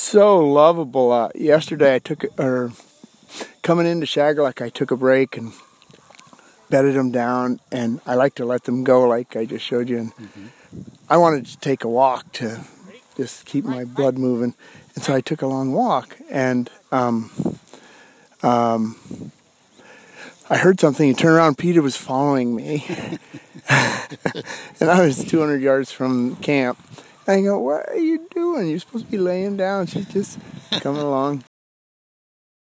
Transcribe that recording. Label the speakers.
Speaker 1: so lovable. Yesterday coming into Shageluk, I took a break and bedded them down, and I like to let them go like I just showed you. And I wanted to take a walk to just keep my blood moving, and so I took a long walk, and I heard something, and turned around, Peter was following me. And I was 200 yards from camp. I go, what are you doing? You're supposed to be laying down. She's just coming along.